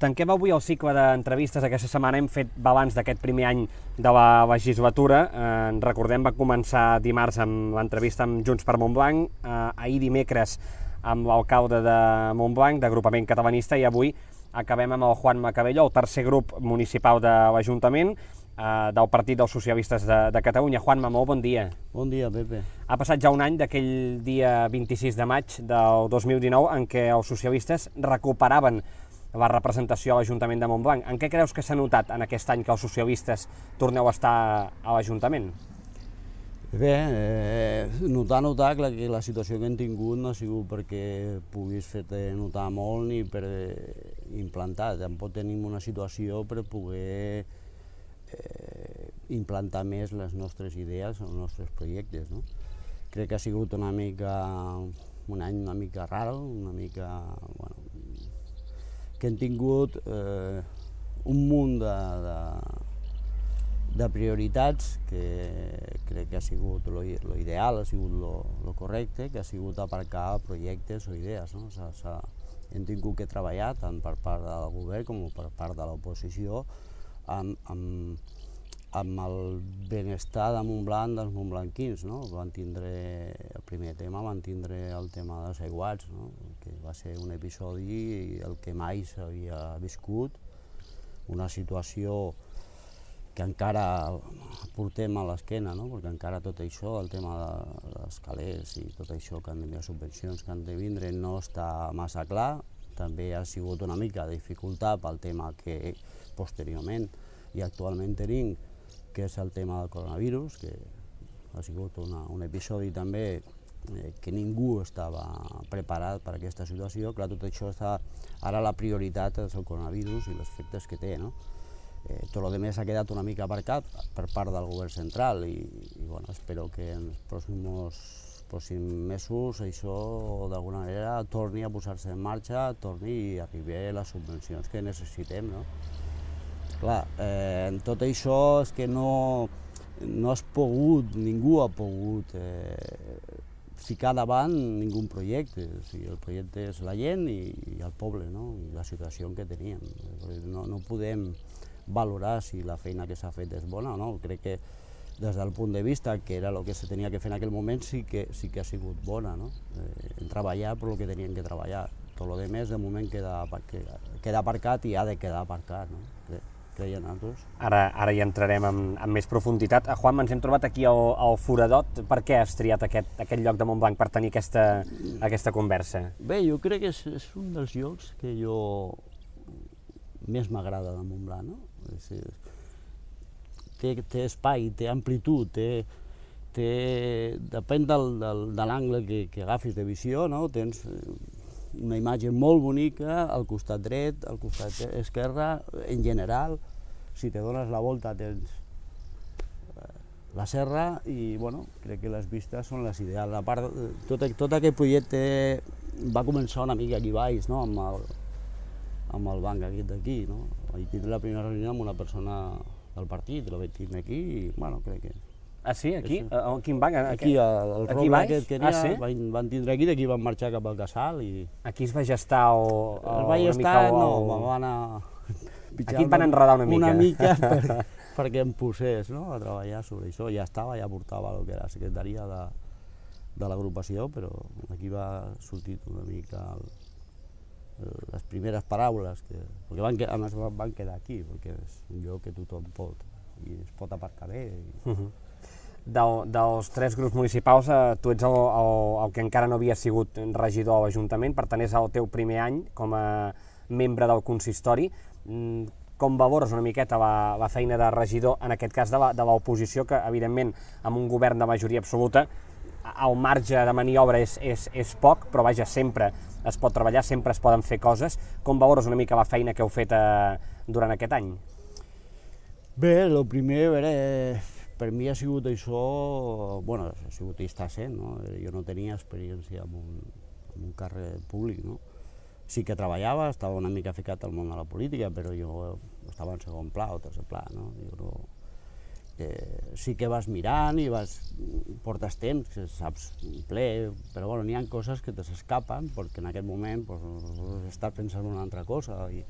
Tanquem avui el cicle d'entrevistes. Aquesta setmana hem fet balanç d'aquest primer any de la legislatura. Recordem, va començar dimarts amb l'entrevista amb Junts per Montblanc, ahir dimecres amb l'alcalde de Montblanc, d'Agrupament Catalanista, i avui acabem amb el Juanma Cabello, el tercer grup municipal de l'Ajuntament, del Partit dels Socialistes de Catalunya. Juanma, molt bon dia. Bon dia, Pepe. Ha passat ja un any d'aquell dia 26 de maig del 2019 en què els socialistes recuperaven la representació a l'Ajuntament de Montblanc. En què creus que s'ha notat en aquest any que els socialistes torneu a estar a l'Ajuntament? Bé, notar que la situació que hem tingut no ha sigut perquè puguis fer-te notar molt ni per implantar. Tampoc tenim una situació per poder implantar més les nostres idees, els nostres projectes, no? Crec que ha sigut un any una mica raro, una mica, bueno, que hem tingut un munt de prioritats que crec que ha sigut lo ideal, ha sigut lo correcte, que ha sigut aparcar projectes o idees, no? Hem tingut que treballar tant per part del govern com per part de l'oposició amb el benestar de Montblanc, dels montblanquins, no? El primer tema van tindre el tema dels aiguats, no? Que va ser un episodi el que mai s'havia viscut, una situació que encara portem a l'esquena, no? Perquè encara tot això, el tema dels calés i tot això que han de vindre, subvencions que han de vindre, no està massa clar. També ha sigut una mica de dificultat pel tema que posteriorment i actualment tenim, que és el tema del coronavirus, que ha sigut un episodi també que ningú estava preparat per a aquesta situació. Clar, tot això està... Ara la prioritat és el coronavirus i els efectes que té, no? Tot el que ha quedat una mica aparcat per part del govern central i bueno, espero que en els pròxims mesos això d'alguna manera torni a posar-se en marxa, torni a arribar les subvencions que necessitem, no? Clar, en tot això és que no has pogut, ningú ha pogut ficar davant ningú projecte. O sigui, el projecte és la gent i el poble, no? I la situació que teníem. No podem valorar si la feina que s'ha fet és bona o no. Crec que des del punt de vista que era el que se tenia que fer en aquell moment sí que ha sigut bona, no? Treballar per el que tenien que treballar. Tot el que més de moment queda aparcat i ha de quedar aparcat, no? Creien nosaltres. Ara hi entrarem amb més profunditat. Juanma, ens hem trobat aquí al Foradot. Per què has triat aquest lloc de Montblanc per tenir aquesta conversa? Bé, jo crec que és un dels llocs que més m'agrada de Montblanc, no? Té espai, té amplitud, depèn de l'angle que agafis de visió, no? Tens una imatge molt bonica al costat dret, al costat esquerre, en general. Si te dones la volta tens la serra i, bueno, crec que les vistes són les ideals. A part, tot aquest projecte va començar una mica aquí baix, no? Amb el banc aquest d'aquí, no? Vaig tindre la primera reunió amb una persona del partit, la vaig tindre aquí i, bueno, crec que... Ah, sí? Aquí? A quin banc? Aquí, el roble aquest que n'hi ha, sí? van tindre aquí, d'aquí van marxar cap al Casal i... Aquí es va gestar el vaig estar, no, me van a... Aquí et van enredar una mica. Una mica perquè em posés, no?, a treballar sobre això. Ja estava, ja portava el que era la secretaria de l'agrupació, però aquí va sortir una mica les primeres paraules, perquè a més van quedar aquí, perquè és un lloc que tothom pot, i es pot aparcar bé. Dels tres grups municipals, tu ets el que encara no havia sigut regidor a l'Ajuntament, per tant és el teu primer any com a membre del consistori. Com valores una miqueta la feina de regidor, en aquest cas de l'oposició, que evidentment amb un govern de majoria absoluta el marge de maniobra és poc, però vaja, sempre es pot treballar, sempre es poden fer coses. Com valores una mica la feina que heu fet durant aquest any? Bé, el primer, a veure, per mi ha sigut això, bueno, ha sigut i està sent, no? Jo no tenia experiència en un càrrec públic, no? Sí que treballava, estava una mica ficat al món de la política, però jo estava en segon pla o tercer pla, no? Sí que vas mirant i portes temps, saps ple, però bueno, n'hi ha coses que te s'escapen perquè en aquest moment estàs pensant en una altra cosa i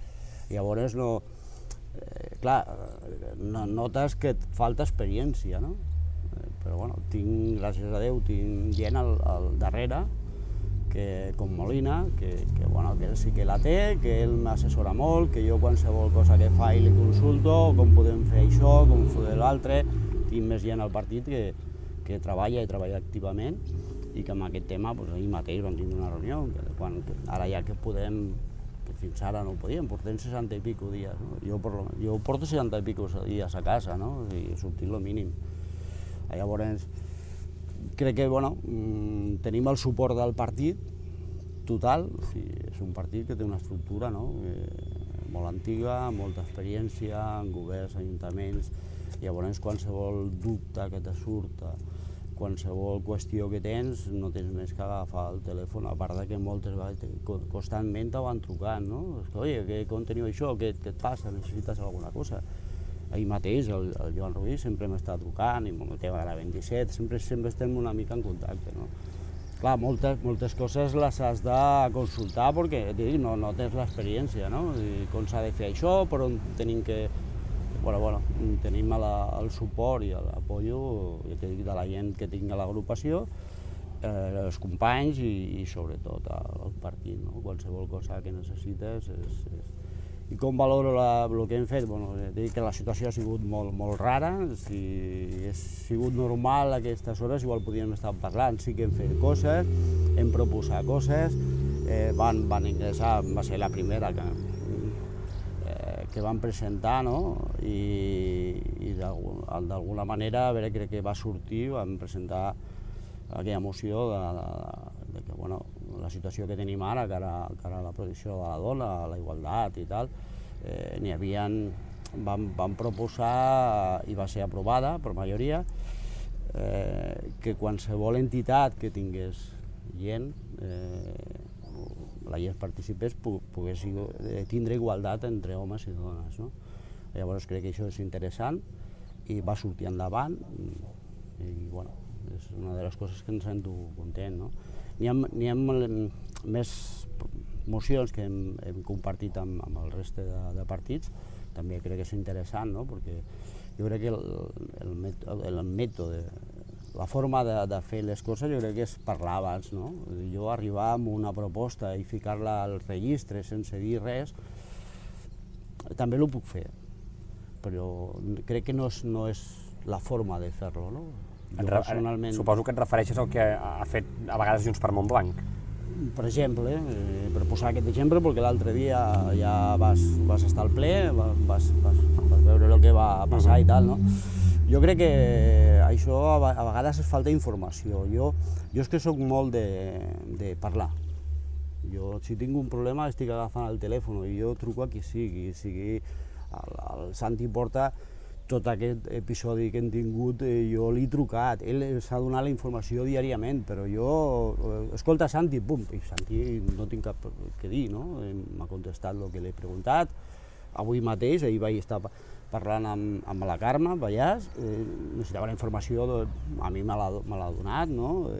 Llavors, clar, notes que et falta experiència, no? Però bueno, gràcies a Déu, tinc gent al darrere, com Molina, que ell sí que la té, que ell m'assessora molt, que jo qualsevol cosa que fa li consulto, com podem fer això, com fer l'altre. Tinc més gent al partit que treballa i treballa activament i que amb aquest tema ahir mateix vam tenir una reunió, ara ja que podem, que fins ara no ho podíem, portem 60 i pico dies. Jo porto 60 i pico dies a casa, no? I he sortit el mínim. Llavors, crec que tenim el suport del partit total, és un partit que té una estructura molt antiga, molta experiència en governs, ajuntaments. Llavors, qualsevol dubte que te surt, qualsevol qüestió que tens, no tens més que agafar el telèfon, a part que moltes vegades constantment te van trucant, no? Oye, com teniu això? Què et passa? Necessites alguna cosa? Ahir mateix el Joan Ruiz sempre m'està trucant, i el tema de la 27, sempre estem una mica en contacte, no? Clar, moltes coses les has de consultar perquè no tens l'experiència, no? Com s'ha de fer això, per on tenim que... tenim el suport i l'apoyo de la gent que tinc a l'agrupació, els companys i sobretot el partit, no? Qualsevol cosa que necessites és... I com valoro el que hem fet? Dic que la situació ha sigut molt rara, si hagués sigut normal a aquestes hores igual podríem estar parlant, sí que hem fet coses, hem proposat coses, van ingressar, va ser la primera que van presentar, no? I d'alguna manera, crec que va sortir, van presentar aquella moció de que la situació que tenim ara, que ara la protecció de la dona, la igualtat i tal, van proposar, i va ser aprovada per majoria, que qualsevol entitat que tingués gent, la gent participés, pogués tindre igualtat entre homes i dones, no? Llavors crec que això és interessant i va sortir endavant i és una de les coses que ens sento content, no? N'hi ha més mocions que hem compartit amb el reste de partits, també crec que és interessant, no? Perquè jo crec que el mètode, la forma de fer les coses, jo crec que és parlar abans, no? Jo arribar amb una proposta i ficar-la al registre sense dir res, també ho puc fer, però crec que no és la forma de fer-lo, no? Suposo que et refereixes al que ha fet a vegades Junts per Montblanc. Per exemple, per posar aquest exemple, perquè l'altre dia ja vas estar al ple, vas veure el que va passar i tal, no? Jo crec que això a vegades es falta informació. Jo és que soc molt de parlar. Jo, si tinc un problema, estic agafant el telèfon i jo truco a qui sigui el Santi Porta. Tot aquest episodi que hem tingut, jo l'he trucat, ell s'ha donat la informació diàriament, però jo, escolta Santi, pum, i Santi no tinc cap que dir, no? M'ha contestat el que l'he preguntat, avui mateix, ahir vaig estar parlant amb la Carme Pallàs, necessitava la informació, a mi me l'ha donat, no?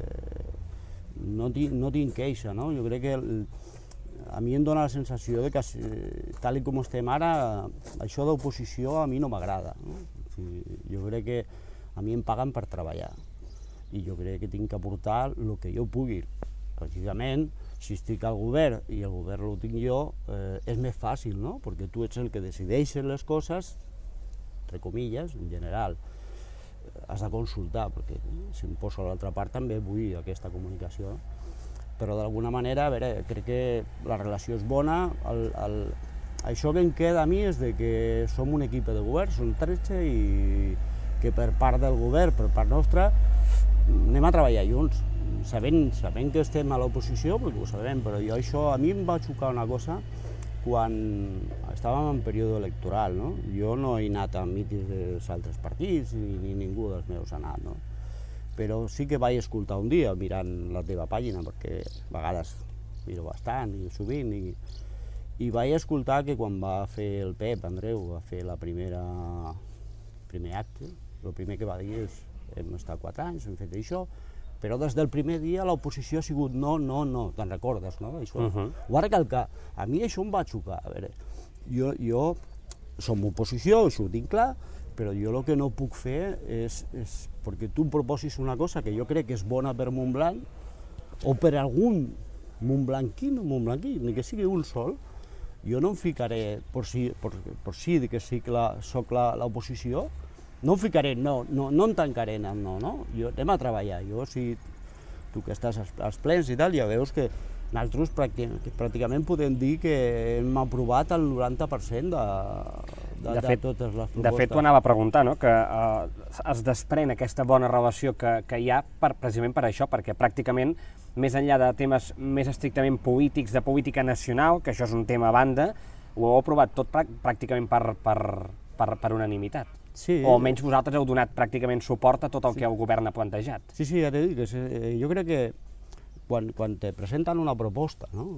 No tinc queixa, no? Jo crec que a mi em dóna la sensació que, tal com estem ara, això d'oposició a mi no m'agrada. Jo crec que a mi em paguen per treballar i jo crec que tinc que aportar el que jo pugui. Lògicament, si estic al govern i el govern el tinc jo, és més fàcil, no? Perquè tu ets el que decideixes les coses, entre comilles, en general. Has de consultar, perquè si em poso a l'altra part també vull aquesta comunicació. Però d'alguna manera, crec que la relació és bona. Això que em queda a mi és que som un equip de govern, som 13, i que per part del govern, per part nostra, anem a treballar junts, sabent que estem a l'oposició, perquè ho sabem, però això a mi em va xocar una cosa quan estàvem en període electoral, no? Jo no he anat a mítings dels altres partits, ni ningú dels meus ha anat, no? Però sí que vaig escoltar un dia mirant la teva pàgina, perquè a vegades miro bastant i sovint, i vaig escoltar que quan va fer el Pep Andreu, va fer el primer acte, el primer que va dir és hem estat 4 anys, hem fet això, però des del primer dia l'oposició ha sigut no, te'n recordes, no? Ho va recalcar. A mi això em va xocar, jo som oposició, això ho tinc clar, però jo el que no puc fer és perquè tu em proposis una cosa que jo crec que és bona per Montblanc, o per algun montblanquí, ni que sigui un sol, jo no em ficaré, per si que sí que soc l'oposició, no em ficaré, no em tancaré en el no, jo anem a treballar, tu que estàs als plens i tal, ja veus que nosaltres pràcticament podem dir que hem aprovat el 90% de totes les propostes. De fet, t'ho anava a preguntar, no? Que es desprèn aquesta bona relació que hi ha precisament per això, perquè pràcticament, més enllà de temes més estrictament polítics, de política nacional, que això és un tema a banda, ho heu aprovat tot pràcticament per unanimitat. Sí. O almenys vosaltres heu donat pràcticament suport a tot el que el govern ha plantejat. Sí, ja t'he dit que jo crec que quan te presenten una proposta, no?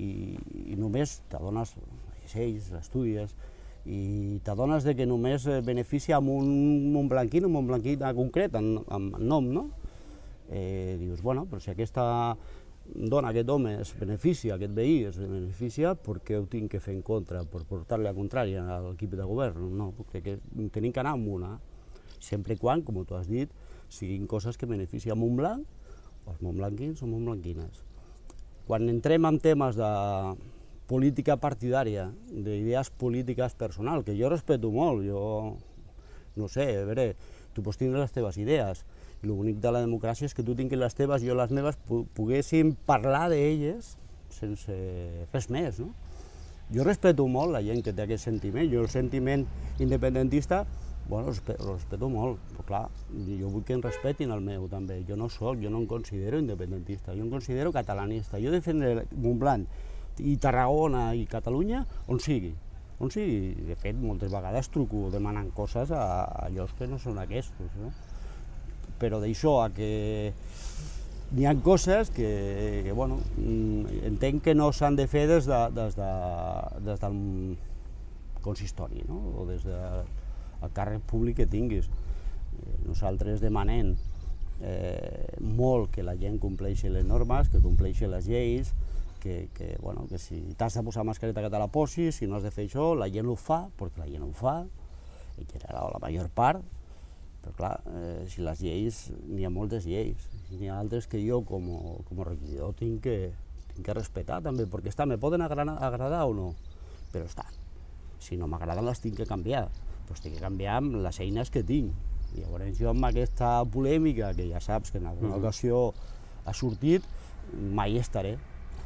I només t'adones, llegeix, estudies, i t'adones que només beneficia amb un montblanquí concret, amb nom, no? Dius, bueno, però si aquesta dona, aquest home es beneficia, aquest veí es beneficia, per què ho tinc que fer en contra, per portar-li a contrària a l'equip de govern? No, perquè tenim que anar amb una, sempre quan, com tu has dit, siguin coses que beneficien Montblanc, els montblanquins o montblanquines. Quan entrem en temes de política partidària, d'idees polítiques personals, que jo respeto molt, jo no sé, a veure, tu pots tindre les teves idees, i el bonic de la democràcia és que tu tinguis les teves, jo les meves, poguéssim parlar d'elles sense res més, no? Jo respeto molt la gent que té aquest sentiment, jo el sentiment independentista, bueno, el respeto molt, però clar, jo vull que em respetin el meu també, jo no em considero independentista, jo em considero catalanista, jo defendré Montblanc i Tarragona i Catalunya on sigui, de fet moltes vegades truco demanant coses a llocs que no són aquests, no? Però d'això a que n'hi ha coses que bueno, entenc que no s'han de fer des del consistori, no? O des del càrrec públic que tinguis. Nosaltres demanem molt que la gent compleixi les normes, que compleixi les lleis, que si t'has de posar mascareta que te la posis, si no has de fer això, la gent ho fa, perquè la gent ho fa, en general la major part, però clar, si les lleis, n'hi ha moltes lleis, n'hi ha altres que jo com a regidor tinc que respectar també, perquè me poden agradar o no, però si no m'agraden les tinc que canviar, però tinc que canviar amb les eines que tinc. I llavors jo amb aquesta polèmica, que ja saps que en alguna ocasió ha sortit, mai estaré.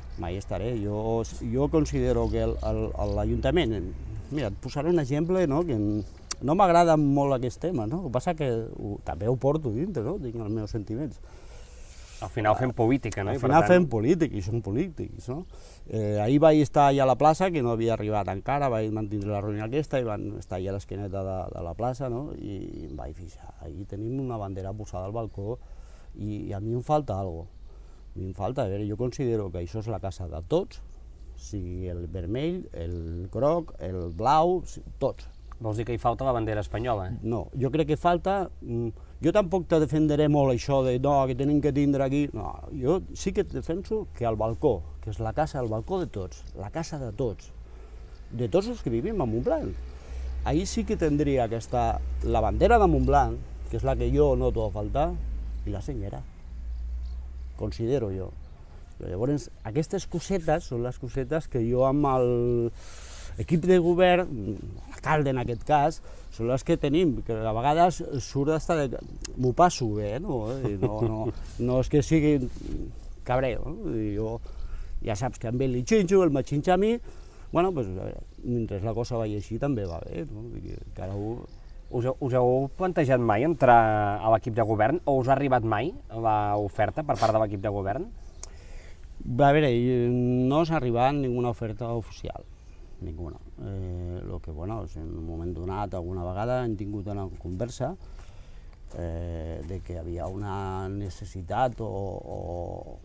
Jo considero que l'Ajuntament, mira, et posaré un exemple, no? Que no m'agrada molt aquest tema, no? El que passa que també ho porto dintre, no? Tinc els meus sentiments. Al final fem política, no? Al final fem política, i som polítics, no? Ahir vaig estar allà a la plaça, que no havia arribat encara, vaig mantenir la reunió aquesta i van estar allà a l'esqueneta de la plaça, no? I em vaig fixar, ahir tenim una bandera posada al balcó i a mi em falta alguna cosa. A mi em falta, a veure, jo considero que això és la casa de tots, sigui el vermell, el groc, el blau, tots. Vols dir que hi falta la bandera espanyola? No, jo crec que falta... Jo tampoc te defenderé molt això de no, que tenim que tindre aquí... No, jo sí que defenso que el balcó, que és la casa, el balcó de tots, la casa de tots els que vivim a Montblanc. Ahir sí que tindria que estar la bandera de Montblanc, que és la que jo noto a faltar, i la senyera. Considero jo. Llavors, aquestes cosetes són les cosetes que jo amb l'equip de govern, l'alcalde en aquest cas, són les que tenim, que a vegades surt d'estar de... M'ho passo bé, no? No és que sigui cabreo, no? Jo ja saps que amb ell li xinxo, ell me xinxa a mi, bueno, doncs, mentre la cosa vagi així també va bé, no? Us heu plantejat mai entrar a l'equip de govern o us ha arribat mai l'oferta per part de l'equip de govern? A veure, no s'ha arribat ninguna oferta oficial, ninguna. El que, bueno, en un moment donat, alguna vegada hem tingut una conversa de que hi havia una necessitat o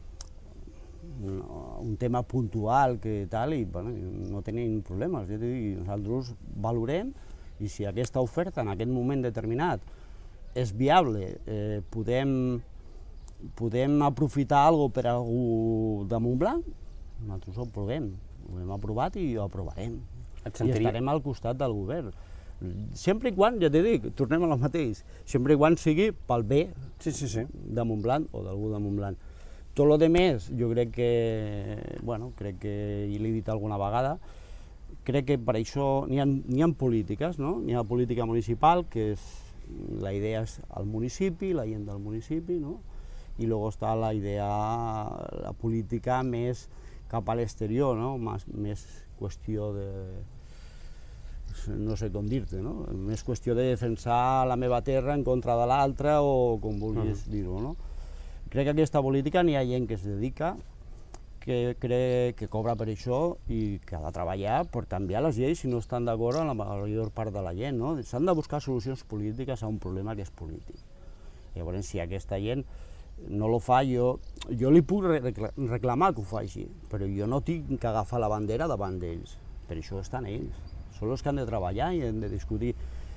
un tema puntual que tal, i bueno, no tenim problemes. Nosaltres valorem, i si aquesta oferta en aquest moment determinat és viable, podem aprofitar alguna cosa per algú de Montblanc, nosaltres ho provem, ho hem aprovat i ho aprovarem. i estarem al costat del govern. Sempre i quan, ja t'he dit, tornem al mateix, sempre i quan sigui pel bé de Montblanc o d'algú de Montblanc. Tot el demés, jo crec que, bueno, crec que, i l'he dit alguna vegada, crec que per això n'hi ha polítiques, no? N'hi ha política municipal, que és, la idea és el municipi, la gent del municipi, no? I després està la idea, la política més cap a l'exterior, no? Més qüestió de, no sé com dir-te, no? Més qüestió de defensar la meva terra en contra de l'altra o com vulguis dir-ho, no? Crec que aquesta política n'hi ha gent que es dedica, que crec que cobra per això i que ha de treballar per canviar les lleis si no estan d'acord amb la major part de la gent, no? S'han de buscar solucions polítiques a un problema que és polític. Llavors, si aquesta gent no lo fa, jo li puc reclamar que ho faci, però jo no tinc que agafar la bandera davant d'ells, per això estan ells. Són els que han de treballar i han de discutir.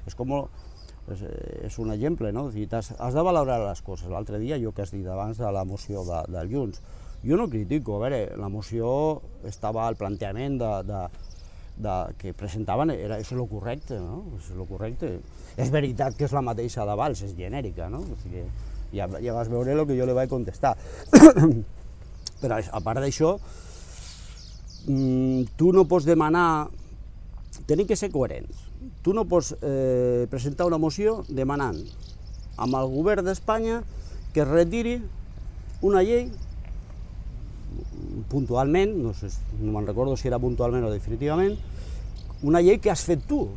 És un exemple, no? Has de valorar les coses. L'altre dia, jo que has dit abans de la moció del Junts, jo no critico, a veure, la moció estava al plantejament que presentaven, és el correcte, no? És el correcte. És veritat que és la mateixa de Valls, és genèrica, no? O sigui, ja vas veure el que jo li vaig contestar. Però a part d'això, tu no pots demanar, tenim que ser coherents. Tu no pots presentar una moció demanant amb el govern d'Espanya que es retiri una llei puntualment, no me'n recordo si era puntualment o definitivament, una llei que has fet tu.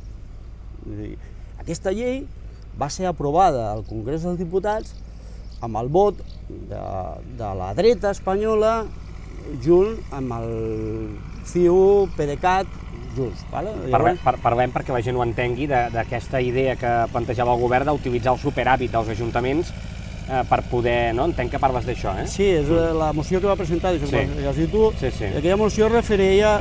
Aquesta llei va ser aprovada al Congrés dels Diputats amb el vot de la dreta espanyola junt amb el CiU, PDeCAT, Junts. Parlem perquè la gent ho entengui d'aquesta idea que plantejava el govern d'utilitzar el superàvit dels ajuntaments per poder, no? Entenc que parles d'això, eh? Sí, és la moció que va presentar, has dit tu, aquella moció referia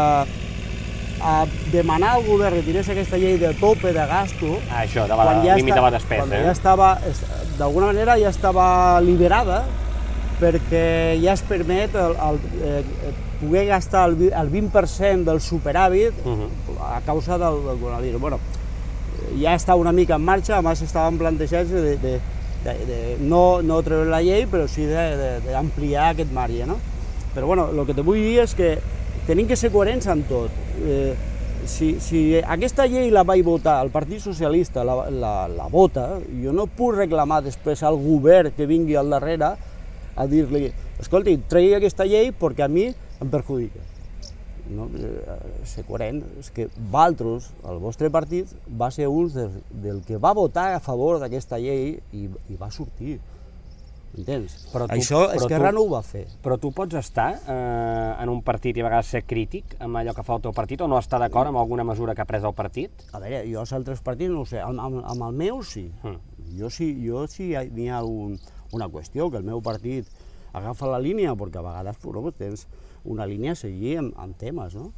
a demanar al govern que retirés aquesta llei de tope de gasto. Això, de límit de la despesa. Quan ja estava, d'alguna manera ja estava liberada, perquè ja es permet poder gastar el 20% del superàvit a causa del coronavirus. Bueno, ja està una mica en marxa, a més estaven plantejats de no treure la llei, però sí d'ampliar aquest marge, no? Però bueno, el que te vull dir és que tenim que ser coherents en tot. Si aquesta llei la vaig votar, el Partit Socialista la vota, jo no puc reclamar després al govern que vingui al darrere a dir-li, escolti, tregui aquesta llei perquè a mi em perjudica. Ser coherent, és que vosaltres, el vostre partit, va ser un del que va votar a favor d'aquesta llei i va sortir. Entens? Això Esquerra no ho va fer. Però tu pots estar en un partit i a vegades ser crític amb allò que fa el teu partit o no estar d'acord amb alguna mesura que ha pres el partit? A veure, jo als altres partits no ho sé, amb el meu sí. Jo sí n'hi ha una qüestió, que el meu partit agafa la línia, perquè a vegades tens una línia a seguir amb temes, no?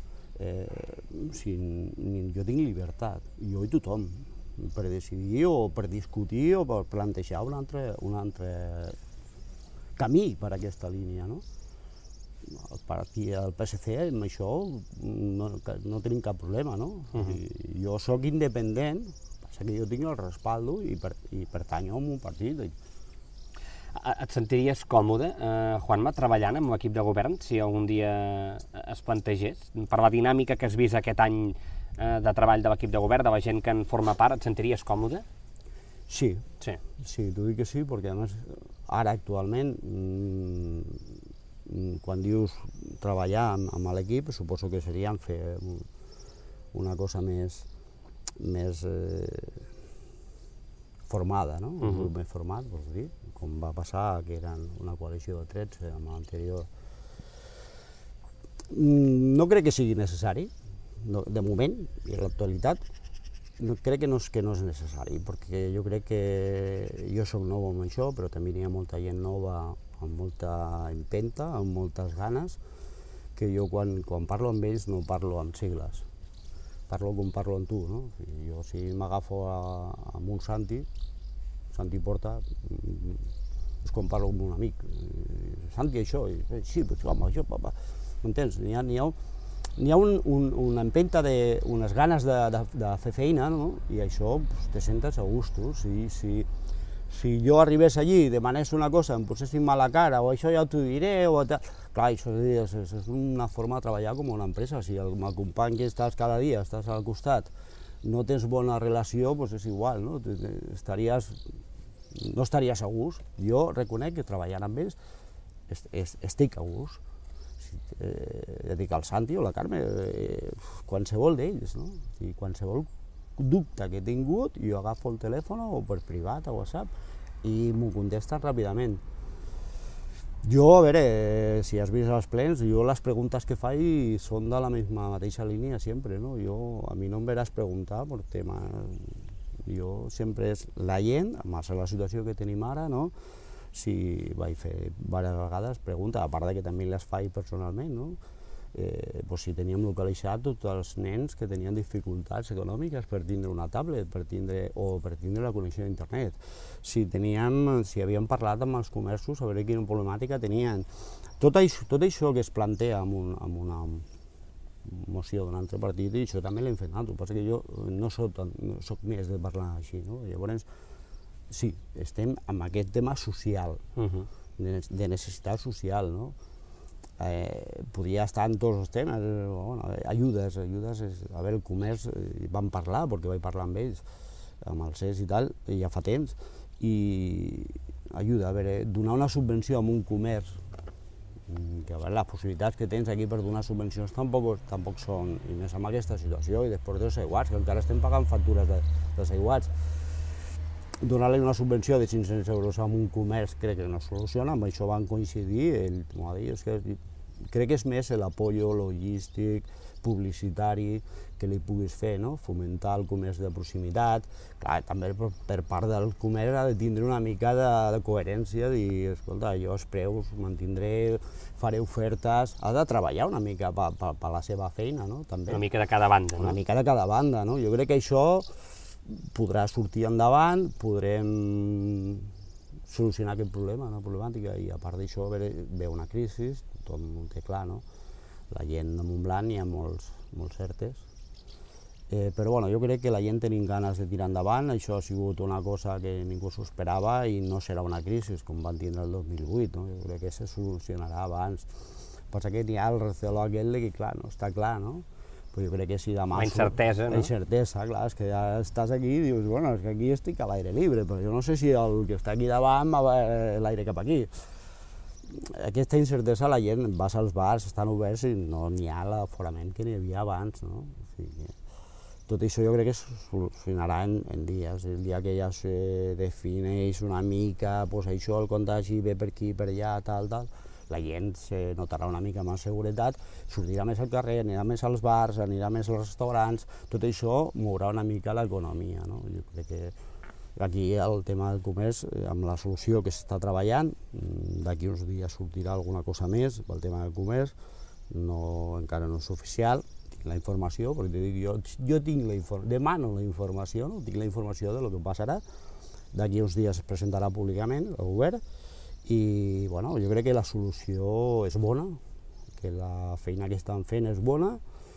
Jo tinc llibertat, jo i tothom, per decidir o per discutir o per plantejar un altre camí per a aquesta línia, no? El PSC amb això no tenim cap problema, no? Jo sóc independent, passa que jo tinc el respaldo i pertanyo a un partit. Et sentiries còmode, Juanma, treballant amb l'equip de govern, si algun dia es plantegés? Per la dinàmica que has vist aquest any de treball de l'equip de govern, de la gent que en forma part, et sentiries còmode? Sí, t'ho dic que sí, perquè a més, ara actualment, quan dius treballar amb l'equip, suposo que seria fer una cosa més formada, no? Un grup més format, vols dir, com va passar, que eren una coalició de 13 amb l'anterior. No crec que sigui necessari, de moment, i en l'actualitat, crec que no és necessari, perquè jo crec que jo soc nou amb això, però també hi ha molta gent nova, amb molta empenta, amb moltes ganes, que jo quan parlo amb ells no parlo amb sigles, parlo com parlo amb tu, no? Jo si m'agafo amb un Santi Porta, és com parlo amb un amic. Santi, això, sí, però home, això, m'entens? n'hi ha una empenta, unes ganes de fer feina, no? I això te sentes a gustos. Si jo arribés allí i demanés una cosa, em posessin mala cara, o això ja t'ho diré, o tal. Clar, això és una forma de treballar com una empresa. Si amb el company que estàs cada dia, estàs al costat, no tens bona relació, doncs és igual, no? No estaries a gust. Jo reconec que treballant amb ells estic a gust. Ja dic, el Santi o la Carme, qualsevol d'ells, no? I qualsevol dubte que he tingut, jo agafo el telèfon o per privat, a WhatsApp, i m'ho contesten ràpidament. Jo, a veure, si has vist els plens, jo les preguntes que faig són de la mateixa línia sempre, no? A mi no em veràs preguntar per temes... Jo sempre és la gent, amb la situació que tenim ara, no? Si vaig fer diverses vegades preguntes, a part que també les faig personalment, no? Si teníem localitzat tots els nens que tenien dificultats econòmiques per tindre una tablet o per tindre la connexió a internet, si havíem parlat amb els comerços a veure quina problemàtica tenien. Tot això que es plantea amb una moció d'un altre partit, i això també l'hem fet nosaltres. El que passa que jo no soc més de parlar així, no? Llavors, sí, estem amb aquest tema social, de necessitat social, no? Podria estar en tots els temes, ajudes, a veure, el comerç, vam parlar, perquè vaig parlar amb ells, amb el CES i tal, ja fa temps, i ajuda, a veure, donar una subvenció a un comerç, que a veure, les possibilitats que tens aquí per donar subvencions tampoc són, i més amb aquesta situació, i després dels aiguats, que encara estem pagant factures dels aiguats. Donar-li una subvenció de 500 euros a un comerç crec que no soluciona, amb això van coincidir, ell m'ho va dir, crec que és més l'apoyo logístic, publicitari, que li puguis fer, no? Fomentar el comerç de proximitat. Clar, també per part del comerç ha de tindre una mica de coherència, dir, escolta, jo els preus mantindré, faré ofertes, ha de treballar una mica per la seva feina, no? També. Una mica de cada banda, no? Una mica de cada banda, no? Jo crec que això podrà sortir endavant, podrem solucionar aquest problema, una problemàtica, i a part d'això ve una crisi, tothom ho té clar, no? La gent de Montblanc hi ha molts certes, però bueno, jo crec que la gent tenim ganes de tirar endavant, això ha sigut una cosa que ningú s'ho esperava i no serà una crisi com van tindre el 2008, no? Jo crec que se solucionarà abans. Passa que hi ha el recelo aquell que, clar, no està clar, no? Però jo crec que si demà... La incertesa, no? La incertesa, clar, és que ja estàs aquí i dius, bueno, és que aquí estic a l'aire libre, però jo no sé si el que està aquí davant va l'aire cap aquí. Aquesta incertesa la gent, vas als bars, estan oberts i no n'hi ha l'aforament que n'hi havia abans, no? O sigui, tot això jo crec que es solucionarà en dies. El dia que ja se defineix una mica, doncs això, el contagi ve per aquí, per allà, tal, la gent se notarà una mica més seguretat, sortirà més al carrer, anirà més als bars, anirà més als restaurants, tot això mourà una mica l'economia, no? Jo crec que aquí el tema del comerç, amb la solució que s'està treballant, d'aquí uns dies sortirà alguna cosa més pel tema del comerç, encara no és oficial, tinc la informació, perquè jo demano la informació, no? Tinc la informació del que passarà, d'aquí uns dies es presentarà públicament al govern, i bueno, jo crec que la solució és bona, que la feina que estan fent és bona,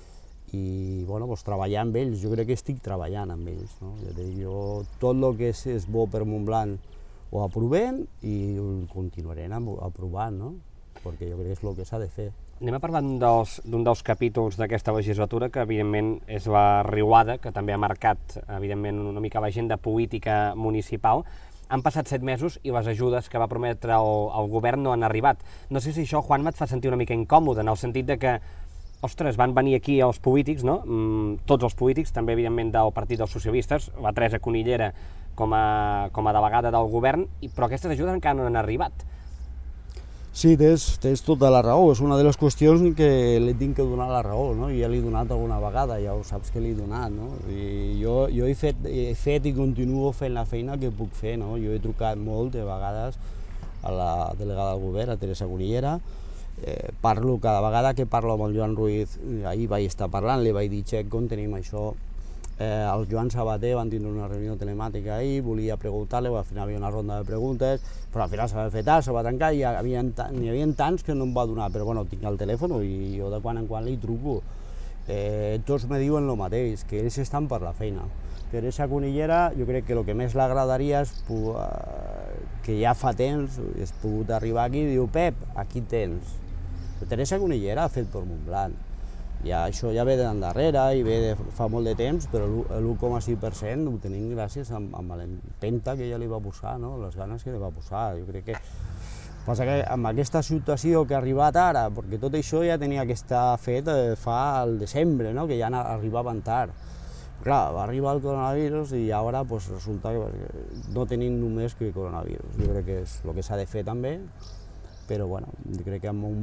i bueno, doncs treballar amb ells, jo crec que estic treballant amb ells, no? Jo tot el que és bo per Montblanc ho aprovem i ho continuarem aprovant, no? Perquè jo crec que és el que s'ha de fer. Anem a parlar d'un dels capítols d'aquesta legislatura, que evidentment és la riuada, que també ha marcat evidentment una mica l'agenda política municipal. Han passat 7 mesos i les ajudes que va prometre el govern no han arribat. No sé si això, Juanma, et fa sentir una mica incòmode, en el sentit de que, ostres, van venir aquí els polítics, no? Tots els polítics, també evidentment del Partit dels Socialistes, la Teresa Conillera com a delegada del govern, però aquestes ajudes encara no han arribat. Sí, tens tota la raó, és una de les qüestions que li tinc que donar la raó, no? Ja l'he donat alguna vegada, ja ho saps que l'he donat, no? I jo he fet i continuo fent la feina que puc fer, no? Jo he trucat molt de vegades a la delegada del govern, a Teresa Conillera, parlo cada vegada que parlo amb el Joan Ruiz, ahir vaig estar parlant, li vaig dir, xec, com tenim això? El Joan Sabater van tindre una reunió telemàtica ahir, volia preguntar-li, al final hi havia una ronda de preguntes, però al final se va fer tard, se va tancar i n'hi havia tants que no em va donar, però bueno, tinc el telèfon i jo de quan en quan li truco. tots me diuen el mateix, que ells estan per la feina. Teresa Cunillera, jo crec que el que més l'agradaria és que ja fa temps has pogut arribar aquí i diu, Pep, aquí tens. Teresa Cunillera ha fet per Montblanc. Això ja ve d'endarrere i ve de fa molt de temps, però l'1,6% ho tenim gràcies a l'empenta que ella li va posar, les ganes que li va posar. Jo crec que passa que amb aquesta situació que ha arribat ara, perquè tot això ja tenia que estar fet fa al desembre, que ja arribaven tard. Clar, va arribar el coronavirus i ara resulta que no tenim només que coronavirus. Jo crec que és el que s'ha de fer també, però bueno, jo crec que amb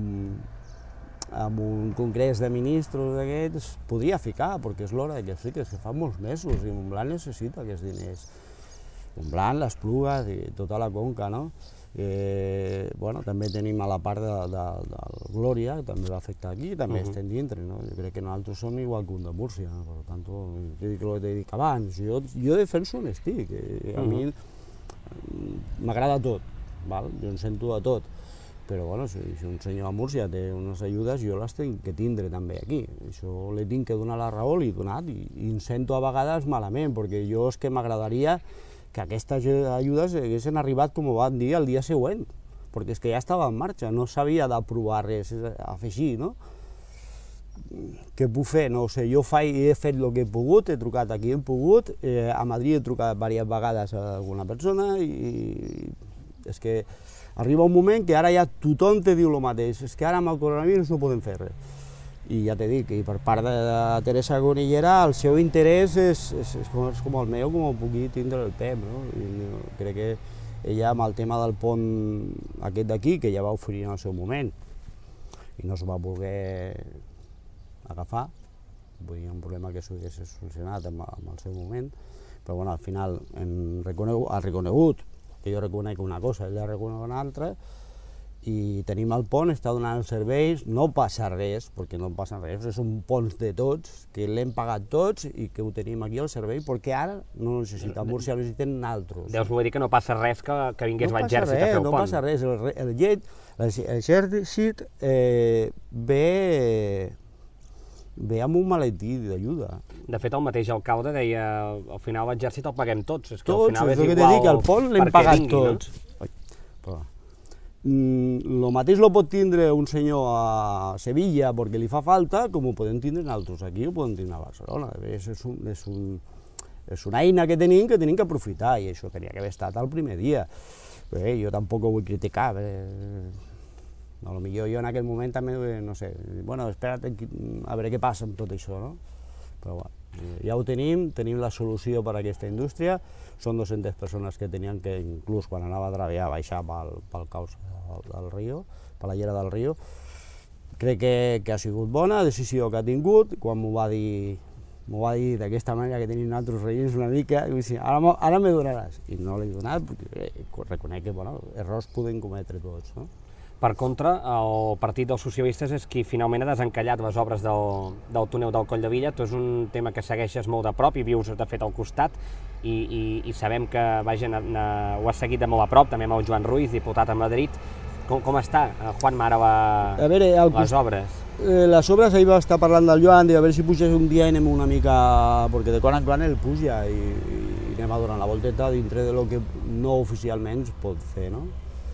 un congrés de ministres d'aquests podria ficar, perquè és l'hora que fiques, que fa molts mesos i Montblanc necessita aquests diners. Montblanc, les Plugues i tota la conca, no? També tenim a la part del Glòria, que també va afectar aquí, també estem dintre, no? Jo crec que nosaltres som igual que un de Múrcia, per tant, el que t'he dit abans, jo defenso on estic, a mi m'agrada tot, jo em sento de tot, però si un senyor a Múrcia té unes ajudes, jo les tinc que tindre també aquí, això li tinc que donar la raó, l'he donat, i em sento a vegades malament, perquè jo és que m'agradaria que aquestes ajudes haguessin arribat, com ho van dir, el dia següent, perquè és que ja estava en marxa, no s'havia d'aprovar res, afegir, no? Què puc fer? No ho sé, jo he fet el que he pogut, he trucat a qui he pogut, a Madrid he trucat diverses vegades a alguna persona i és que arriba un moment que ara ja tothom te diu el mateix, és que ara amb el coronavirus no podem fer res. I ja t'he dit que per part de Teresa Cunillera el seu interès és com el meu, com ho pugui tindre el Pep, no? I crec que ella amb el tema del pont aquest d'aquí, que ja va oferir en el seu moment, i no es va voler agafar, vull dir, un problema que s'hagués solucionat en el seu moment, però al final ha reconegut que jo reconec una cosa, ell ha reconegut una altra, i tenim el pont, està donant els serveis, no passa res, perquè no passa res, són ponts de tots, que l'hem pagat tots i que ho tenim aquí al servei, perquè ara no necessita Múrcia, necessiten altres. Deus voler dir que no passa res que vingués l'exèrcit a fer el pont. No passa res, l'exèrcit ve amb un maletí d'ajuda. De fet, el mateix alcalde deia al final l'exèrcit el paguem tots, és que al Tots, final és és el que t'he dit, que el pont l'hem pagat tots. El mateix lo pot tindre un senyor a Sevilla perquè li fa falta, com ho podem tindre nosaltres aquí, ho podem tindre a Barcelona. És una eina que tenim que aprofitar, i això tenia que haver estat el primer dia. Bé, jo tampoc ho vull criticar, potser jo en aquell moment també, no sé, espera't a veure què passa amb tot això, no? Però ja ho tenim la solució per a aquesta indústria, són 200 persones que tenien que, inclús quan anava a treballar, baixar pel caus del riu, per la llera del riu. Crec que ha sigut bona decisió que ha tingut, quan m'ho va dir d'aquesta manera que tenim altres reis una mica, i dir, ara me donaràs, i no l'he donat, perquè reconec que errors podem cometre tots, no? Per contra, el Partit dels Socialistes és qui finalment ha desencallat les obres del túnel del Coll de Villa. Tu és un tema que segueixes molt de prop i vius de fet al costat, i sabem que ho has seguit de molt a prop, també amb el Joan Ruiz, diputat a Madrid. Com està, Juanma, ara les obres? Les obres, ahir va estar parlant del Joan, a veure si pugés un dia i anem una mica, perquè de quan en quan ell puja i anem a donar la volteta dintre de lo que no oficialment es pot fer, no?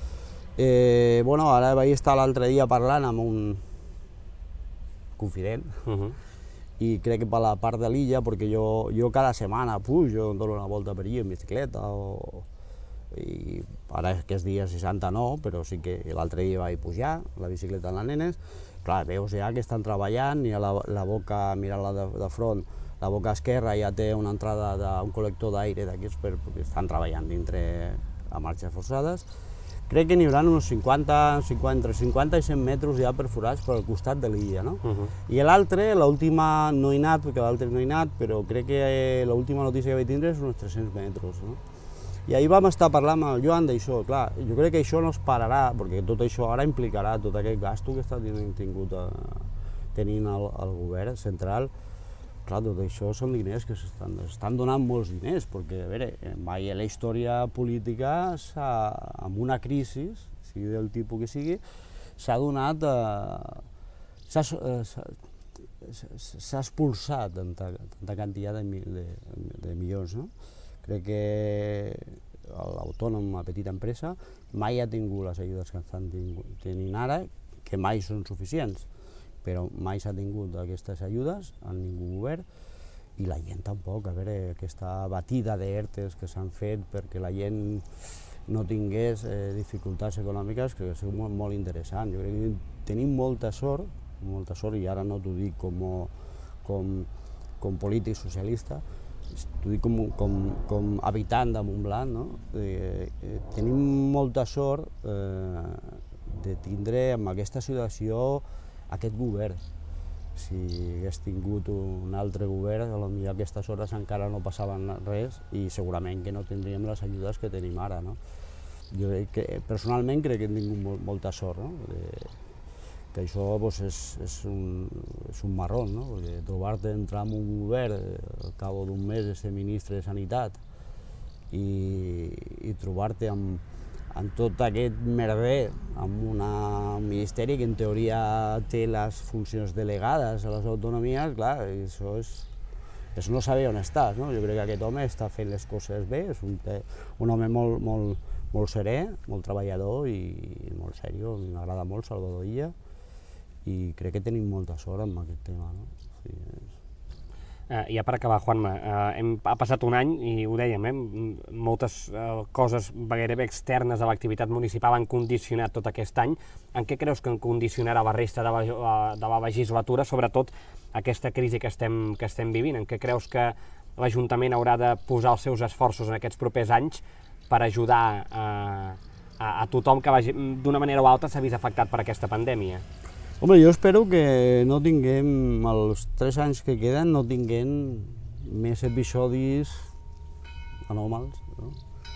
Ara vaig estar l'altre dia parlant amb un confident, i crec que per la part de l'illa, perquè jo cada setmana pujo, dono una volta per allà en bicicleta, i ara aquests dies 60 no, però sí que l'altre dia vaig pujar la bicicleta amb les nenes. Clar, veus ja que estan treballant, i a la boca, mirant-la de front, la boca esquerra ja té una entrada d'un col·lector d'aire d'aquests, perquè estan treballant dintre a marxes forçades. Crec que n'hi haurà uns entre 50 i 100 metres ja perforats per al costat de l'illa, no? I l'altre, l'última no he anat, perquè l'altre no he anat, però crec que l'última notícia que vaig tindre és uns 300 metres, no? I ahir vam estar parlant amb el Joan d'això, clar, jo crec que això no es pararà, perquè tot això ara implicarà tot aquest gasto que està tenint el govern central. Clar, tot això són diners que s'estan donant molts diners, perquè, a veure, mai a la història política, amb una crisi, sigui del tipus que sigui, s'ha donat, s'ha expulsat tanta quantitat de milions, no? Crec que l'autònom, la petita empresa, mai ha tingut les ajudes que estan tenint ara, que mai són suficients, però mai s'ha tingut aquestes ajudes en ningú govern, i la gent tampoc. A veure, aquesta batida d'ERTEs que s'han fet perquè la gent no tingués dificultats econòmiques, crec que ha sigut molt interessant. Jo crec que tenim molta sort, i ara no t'ho dic com polític socialista, t'ho dic com habitant de Montblanc, no? Tenim molta sort de tindre en aquesta situació aquest govern. Si hagués tingut un altre govern, potser a aquestes hores encara no passaven res i segurament que no tindríem les ajudes que tenim ara, no? Jo personalment crec que hem tingut molta sort, no? Que això és un marrón, no? Perquè trobar-te entrar en un govern al cap d'un mes de ser ministre de Sanitat i trobar-te amb tot aquest merder, amb un ministeri que en teoria té les funcions delegades a les autonomies, clar, això és no saber on estàs, no? Jo crec que aquest home està fent les coses bé, és un home molt serè, molt treballador i molt seriós, m'agrada molt Salvador Illa, i crec que tenim molta sort amb aquest tema, no? Ja per acabar, Juanma, ha passat un any i ho dèiem, moltes coses gairebé externes a l'activitat municipal han condicionat tot aquest any. En què creus que en condicionarà la resta de la legislatura, sobretot aquesta crisi que estem vivint? En què creus que l'Ajuntament haurà de posar els seus esforços en aquests propers anys per ajudar a tothom que d'una manera o altra s'ha vist afectat per aquesta pandèmia? Home, jo espero que no tinguem, els 3 anys que queden, no tinguem més episodis anòmals, no?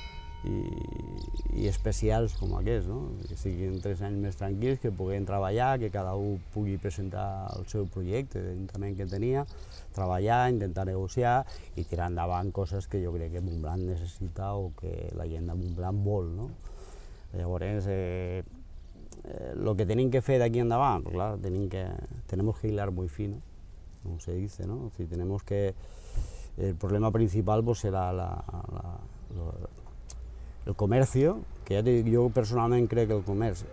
I especials com aquests, no? Que siguin 3 anys més tranquils, que puguem treballar, que cada un pugui presentar el seu projecte d'Ajuntament que tenia, treballar, intentar negociar i tirar endavant coses que jo crec que Montblanc necessita o que la gent de Montblanc vol, no? Llavors, lo que tenim que fer d'aquí endavant, pues claro, tenemos que hilar muy fino, como se dice, ¿no? Si tenemos que, el problema principal pues será el comercio, que ja dic, jo personalment crec que el comerç,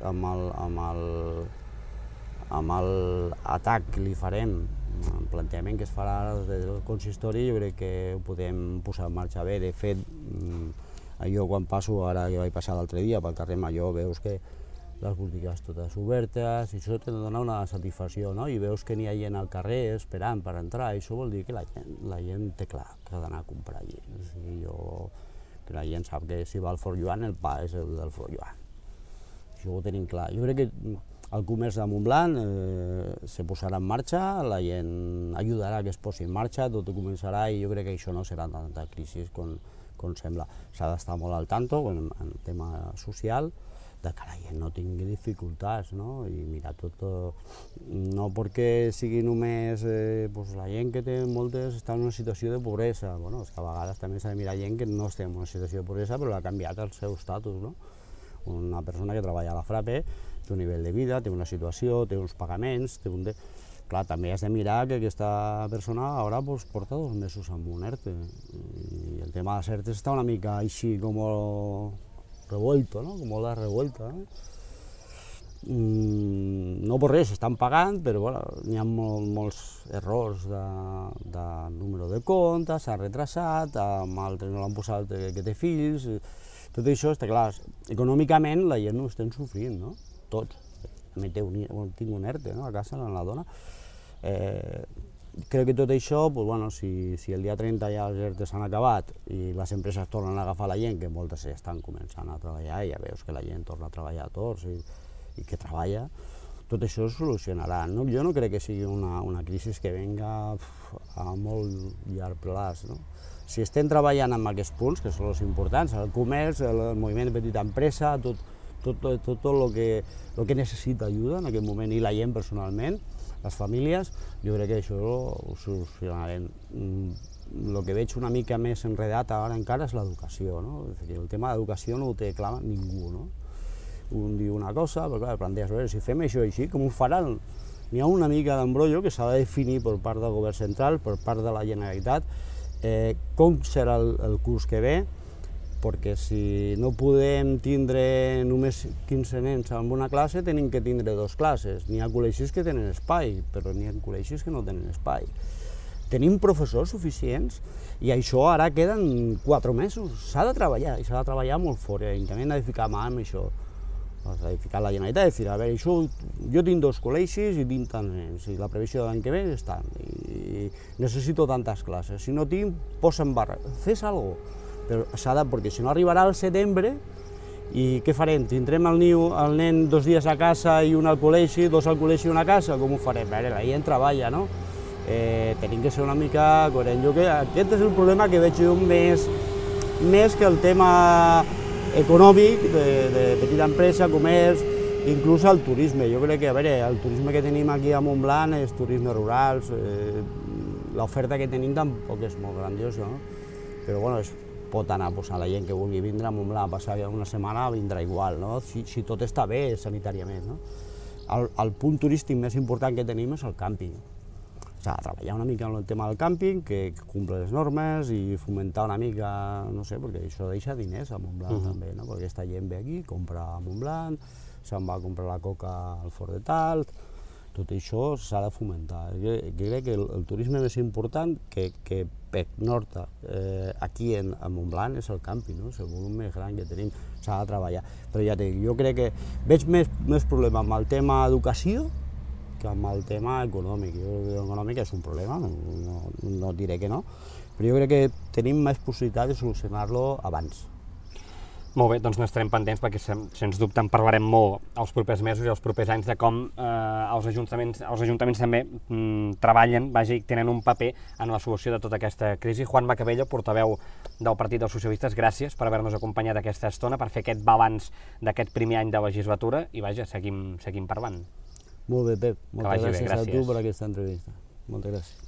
amb l'atac que li farem, el plantejament que es farà del consistori, jo crec que ho podem posar en marxa bé. De fet, jo quan passo, ara que vaig passar l'altre dia pel carrer Major, veus que les botigues totes obertes, i això te dona una satisfacció, no? I veus que n'hi ha gent al carrer esperant per entrar, i això vol dir que la gent té clar que ha d'anar a comprar allí. O sigui, que la gent sap que si va al Fort Joan, el pa és el del Fort Joan. Això ho tenim clar. Jo crec que el comerç de Montblanc se posarà en marxa, la gent ajudarà que es posi en marxa, tot començarà, i jo crec que això no serà tanta crisi com sembla. S'ha d'estar molt al tanto en el tema social, de que la gent no tingui dificultats, no? I mira, no perquè sigui només la gent que té moltes està en una situació de pobresa, bueno, és que a vegades també s'ha de mirar gent que no estem en una situació de pobresa però ha canviat el seu estatus, no? Una persona que treballa a la FRAPE té un nivell de vida, té una situació, té uns pagaments, clar, també has de mirar que aquesta persona ara porta 2 mesos amb un ERTE, i el tema dels ERTEs està una mica així com revuelto, ¿no? Como la revuelta, ¿no? No per res, estan pagant, però bueno, n'hi ha molts errors de número de compte, s'ha retrasat, amb altres no l'han posat que té fills, tot això està clar. Econòmicament la gent no estem sofrint, no? Tots. També tinc un ERTE, no? A casa, la dona. Crec que tot això, si el dia 30 ja els ERTE s'han acabat i les empreses tornen a agafar la gent, que moltes estan començant a treballar, i ja veus que la gent torna a treballar a tots i que treballa, tot això es solucionarà. Jo no crec que sigui una crisi que venga a molt llarg plaç, no? Si estem treballant amb aquests punts, que són els importants, el comerç, el moviment de petita empresa, tot el que necessita ajuda en aquest moment, i la gent personalment, les famílies, jo crec que això ho solucionarem. El que veig una mica més enredat ara encara és l'educació, no? El tema d'educació no ho té clar ningú, no? Un diu una cosa, però clar, planteges, si fem això així, com ho faran n'hi ha una mica d'embrollo que s'ha de definir per part del govern central, per part de la Generalitat, com serà el curs que ve, perquè si no podem tindre només 15 nens en una classe, tenim que tindre 2 classes. N'hi ha col·legis que tenen espai, però n'hi ha col·legis que no tenen espai. Tenim professors suficients i això ara queden 4 mesos. S'ha de treballar, i s'ha de treballar molt fort. L'Ajuntament ha de ficar mà en això. Ha de ficar la Generalitat, de dir, a veure, això, jo tinc 2 col·legis i tinc tants nens, i la previsió de l'any que ve és tant, i necessito tantes classes. Si no tinc, posa'm barra. Fes alguna cosa. Però s'ha de, perquè si no arribarà al setembre, i què farem? Tindrem el nen 2 dies a casa i un al col·legi, 2 al col·legi i una a casa? Com ho farem? A veure, la gent treballa, no? Tenim que ser una mica coherents. Aquest és el problema que veig jo més que el tema econòmic, de petita empresa, comerç, inclús el turisme. Jo crec que, a veure, el turisme que tenim aquí a Montblanc és turisme rural, l'oferta que tenim tampoc és molt grandiosa, no? Però, bueno, pot anar a la gent que vulgui vindre a Montblanc a passar una setmana, vindrà igual, no? Si tot està bé sanitàriament, no? El punt turístic més important que tenim és el càmping. S'ha de treballar una mica en el tema del càmping, que cumpli les normes i fomentar una mica, no sé, perquè això deixa diners a Montblanc també, no? Perquè aquesta gent ve aquí, compra a Montblanc, se'n va a comprar la coca al Fort de Talt, tot això s'ha de fomentar. Jo crec que el turisme més important que pernocta aquí a Montblanc és el càmping, és el volum més gran que tenim, s'ha de treballar. Però ja dic, jo crec que veig més problema amb el tema educació que amb el tema econòmic. L'econòmic és un problema, no diré que no, però jo crec que tenim més possibilitat de solucionar-lo abans. Molt bé, doncs n'estarem pendents perquè sens dubte en parlarem molt els propers mesos i els propers anys de com els ajuntaments també treballen, i tenen un paper en la solució de tota aquesta crisi. Juan Macabello, portaveu del Partit dels Socialistes, gràcies per haver-nos acompanyat aquesta estona, per fer aquest balanç d'aquest primer any de legislatura i seguim parlant. Molt bé, Pep. Moltes gràcies a tu per aquesta entrevista. Moltes gràcies.